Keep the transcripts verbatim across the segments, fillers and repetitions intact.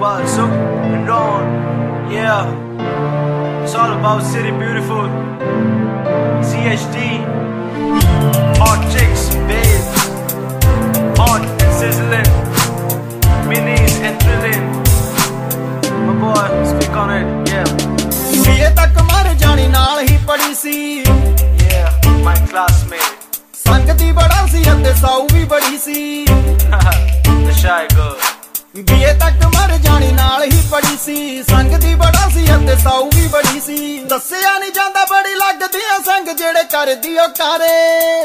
world, so and on. Yeah, it's all about City Beautiful. Z H D, hot chicks, babes, hot and sizzling, minis and thrilling. My boy, speak on it, yeah. BA तक मर जानी नाल ही पड़ी सी, yeah, my classmate. संगती बड़ा सी अते साऊ भी बड़ी सी, the shy girl. बीए तक मर जानी नाल ही पड़ी सी, संगती बड़ा सी अते साऊ भी बड़ी सी। दसिया नहीं जांदा बड़ी लगदी आ संग जेड़े करदी ओ कारे,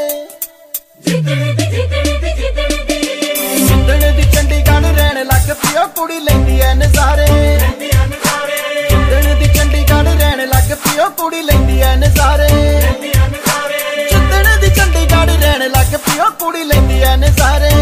जिद्दण दी चंडीगढ़ रहन लग पई ओ कुड़ी लैंदी ऐ नज़ारे, जिद्दण दी चंडीगढ़ रहन लग पई ओ कुड़ी लैंदी ऐ नज़ारे, जिद्दण दी चंडीगढ़ रहन लग पई ओ कुड़ी लैंदी ऐ नज़ारे।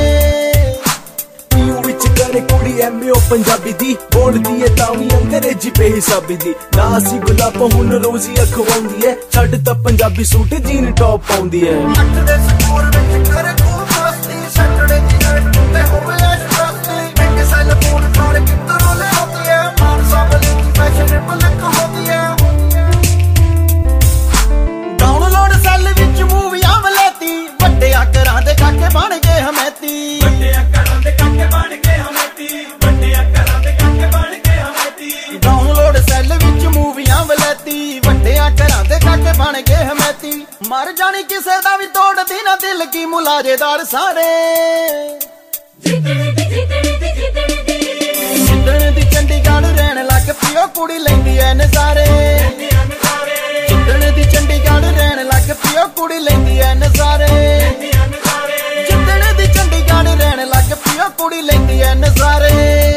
करे कुड़ी एम ओ पंजाबी दी बोलदी है तावी अंग्रेजी पे हिसाबी दी ना सी गुलाब हुन रोजी अखवाउंदी है छड़ ता पंजाबी सूट जीन टॉप पाउंदी है। अठ दे स्कोर विच करे खूब मस्ती सैटरडे दी नाइट ते होवे ऐश मस्ती मैं साल मूड थोड़े कितरो ले होती है मान सावली की फैशनेबल होती है। डाउनलोड सेल विच मूवीआं वलेती वड्डे आकरां दे काके बन गए हमेती, वड्डे आकरां दे काके बन गए हमेती, वड्डे आकरां दे काके बन गए हमेती। डाउनलोड सेल विच मूवीआं वलेती वड्डे आकरां दे काके बन गए हमेती। मर जानी किसे दा भी तोड़दी ना दिल की मुलाजेदार सारे, जिद्दण दी चंडीगढ़ रहन लग पई ओ कुड़ी लैंदी ऐ नज़ारे, जिद्दण दी चंडीगढ़ रहन लग पई ओ कुड़ी लैंदी ऐ नज़ारे, जिद्दण दी चंडीगढ़ रहन लग पई ओ कुड़ी लैंदी ऐ नज़ारे।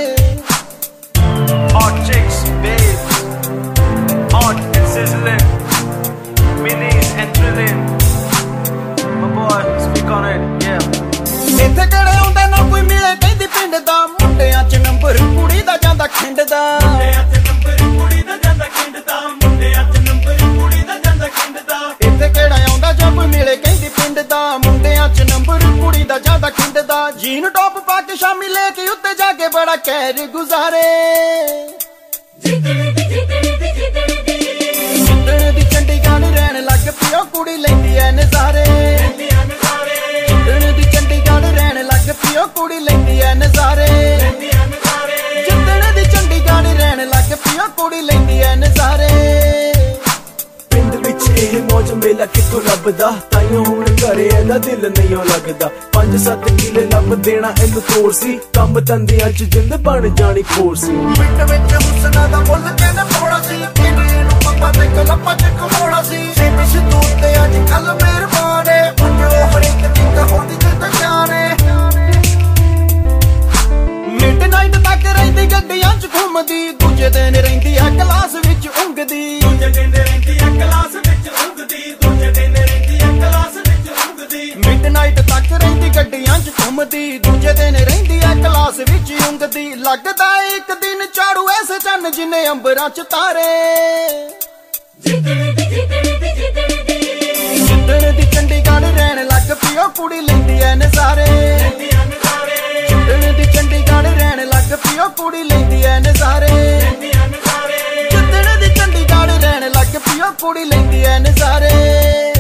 Hot chicks, babes, hot and sizzling, minis and thrilling. My boy, speak on it, yeah. इत्थे किहड़े आउंदा ना कोई मिले कहंदी पिंड दा, मुंडियां च नंबर कुड़ी दा जांदा खिंड दा, मुंडियां च नंबर कुड़ी दा जांदा खिंड दा, मुंडियां च नंबर कुड़ी दा जांदा खिंड दा। इत्थे किहड़ा आउंदा जो कोई मिले कहंदी पिंड दा, मुंडियां च नंबर कुड़ी दा जांदा खिंड दा। जीन टॉप पा के शामी लेके उत्ते जाके बड़ा कहर गुजारे, जिद्दण दी चंडीगढ़ रहन लग पई ओ कुड़ी लैंदी ऐ नज़ारे, जिद्दण दी चंडीगढ़ रहन लग पई ओ कुड़ी लैंदी ऐ नज़ारे, जिद्दण दी चंडीगढ़ रहन लग पई ओ कुड़ी लैंदी ऐ नज़ारे। पिंड विच एह मौज मेला किथों लभदा ताइयों हुण घरे एदा दिल नहीं लगदा। पंज सत्त किले लब देना इनू तोड़ सी कम तंदियां च जिंद बन जानी खोर सी। पिंड विच हुस्ना दा मुੱਲ कहने थोड़ा सी किने नू पप्पा ते कलप्पा च कमोड़ा सी। सेबी सिद्धू ते अज कल मेहरबान है पंजो हर एक दी कहानी ते तजाने। मिडनाइट तक रहिंदी गड्डियां च घुमदी दूजे दिन रहिंदी है क्लास विच ऊंघदी, दूजे दिन रहिंदी है क्लास विच ऊंघदी, दूजे दिन रहिंदी है क्लास विच ऊंघदी। मिडनाइट तक रहिंदी गड्डियां च घुमदी दूजे दिन रहिंदी है क्लास विच ऊंघदी। लगदा एक दिन झाड़ू ऐसे चन्न जिन्ने अंबरां च तारे, जिद्दण दी चंडीगढ़ रहन लग पई ओ कुड़ी लैंदी ऐ नज़ारे, जिद्दण दी चंडीगढ़ रहन लग पई ओ कुड़ी लैंदी ऐ नज़ारे, जिद्दण दी चंडीगढ़ रहन लग पई ओ कुड़ी लैंदी ऐ नज़ारे।